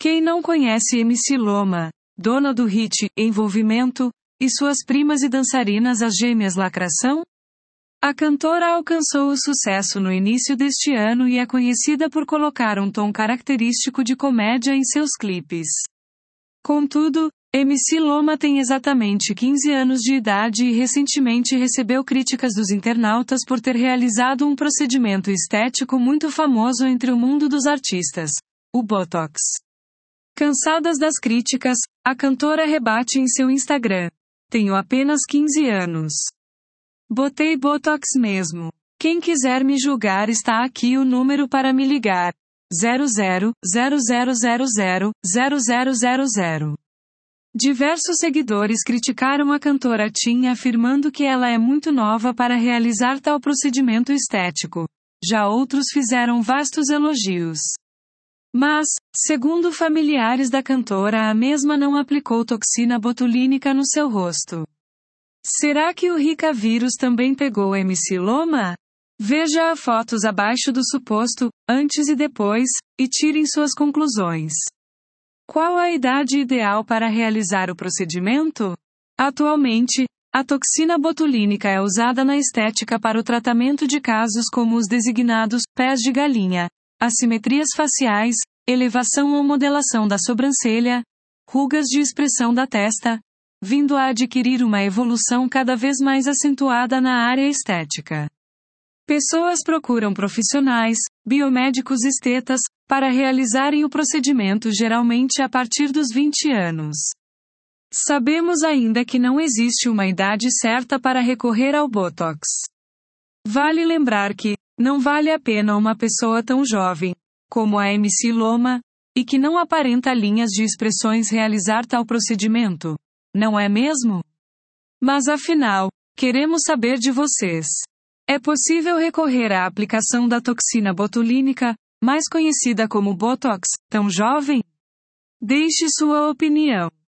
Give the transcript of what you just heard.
Quem não conhece MC Loma, dona do hit Envolvimento, e suas primas e dançarinas as gêmeas Lacração? A cantora alcançou o sucesso no início deste ano e é conhecida por colocar um tom característico de comédia em seus clipes. Contudo, MC Loma tem exatamente 15 anos de idade e recentemente recebeu críticas dos internautas por ter realizado um procedimento estético muito famoso entre o mundo dos artistas, o Botox. Cansadas das críticas, a cantora rebate em seu Instagram: "Tenho apenas 15 anos. Botei Botox mesmo. Quem quiser me julgar está aqui o número para me ligar. 0000000000". Diversos seguidores criticaram a cantora Tim afirmando que ela é muito nova para realizar tal procedimento estético. Já outros fizeram vastos elogios. Mas, segundo familiares da cantora, a mesma não aplicou toxina botulínica no seu rosto. Será que o Rica vírus também pegou MC Loma? Veja as fotos abaixo do suposto, antes e depois, e tirem suas conclusões. Qual a idade ideal para realizar o procedimento? Atualmente, a toxina botulínica é usada na estética para o tratamento de casos como os designados pés de galinha, assimetrias faciais, elevação ou modelação da sobrancelha, rugas de expressão da testa, vindo a adquirir uma evolução cada vez mais acentuada na área estética. Pessoas procuram profissionais, biomédicos estetas, para realizarem o procedimento geralmente a partir dos 20 anos. Sabemos ainda que não existe uma idade certa para recorrer ao Botox. Vale lembrar que, não vale a pena uma pessoa tão jovem, como a MC Loma, e que não aparenta linhas de expressões realizar tal procedimento. Não é mesmo? Mas afinal, queremos saber de vocês. É possível recorrer à aplicação da toxina botulínica, mais conhecida como Botox, tão jovem? Deixe sua opinião.